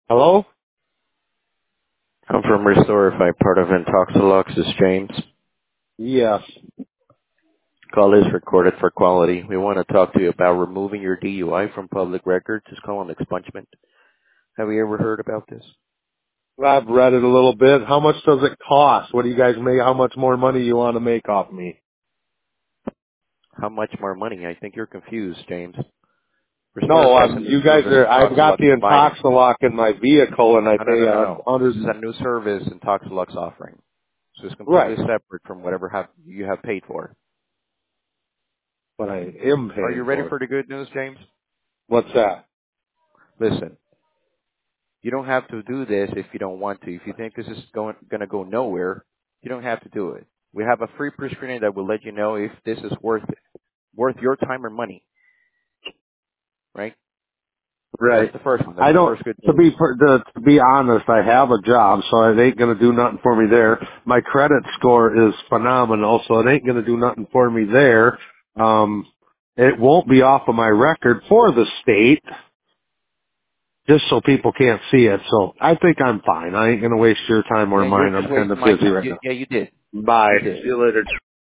Hello? I'm from Restorify, part of Intoxilux. Is James. Yes. Call is recorded for quality. We want to talk to you about removing your DUI from public records. It's called an expungement. Have you ever heard about this? I've read it a little bit. How much does it cost? What do you guys make? How much more money you want to make off me? How much more money? I think you're confused, James. No, Restorify is a new you guys service are, I've got Intoxilux the providing. Intoxilock in my vehicle and I No, no, pay no, no, no. This is $100. a new service Intoxilux offering. So it's completely Right. separate from whatever you have paid for. But I am Are you paying ready for it. for the good news, James? What's that? Listen. You don't have to do this if you don't want to. If you think this is going to go nowhere, you don't have to do it. We have a free pre-screening that will let you know if this is worth your time or money, right? That's Right. the first one. That's I the don't, first good to news. be honest, I have a job, so it ain't gonna do nothing for me there. My credit score is phenomenal, so it ain't gonna do nothing for me there. It won't be off of my record for the state, just so people can't see it. So I think I'm fine. I ain't gonna waste your time or Yeah, you're mine. just I'm kind wasting of my busy time. right now. Yeah, you did. Bye. You did. See you later.